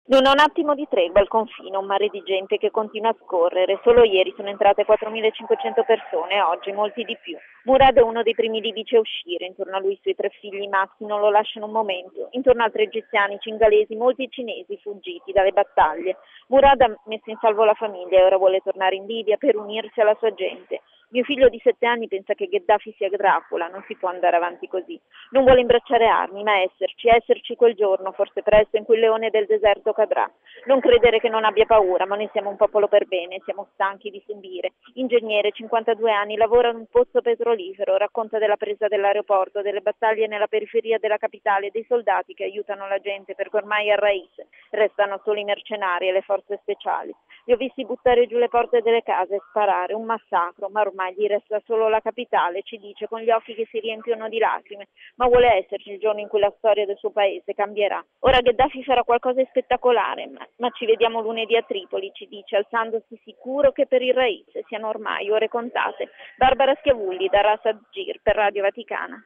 Non ho un attimo di tregua al confine, un mare di gente che continua a scorrere. Solo ieri sono entrate 4.500 persone, oggi molti di più. Murad è uno dei primi libici a uscire, intorno a lui i suoi 3 figli maschi non lo lasciano un momento, intorno altri egiziani, cingalesi, molti cinesi fuggiti dalle battaglie. Murad ha messo in salvo la famiglia e ora vuole tornare in Libia per unirsi alla sua gente. Mio figlio di 7 anni pensa che Gheddafi sia Dracula, non si può andare avanti così. Non vuole imbracciare armi, ma esserci quel giorno, forse presto, in cui il leone del deserto cadrà. Non credere che non abbia paura, ma noi siamo un popolo per bene, siamo stanchi di subire. Ingegnere, 52 anni, lavora in un pozzo petrolifero, racconta della presa dell'aeroporto, delle battaglie nella periferia della capitale, dei soldati che aiutano la gente perché ormai a Rais restano solo i mercenari e le forze speciali. Li ho visti buttare giù le porte delle case e sparare, un massacro, ma ormai gli resta solo la capitale, ci dice con gli occhi che si riempiono di lacrime, ma vuole esserci il giorno in cui la storia del suo paese cambierà. Ora Gheddafi farà qualcosa di spettacolare, ma ci vediamo lunedì a Tripoli, ci dice, alzandosi sicuro che per il Rais siano ormai ore contate. Barbara Schiavulli da Ras Agir per Radio Vaticana.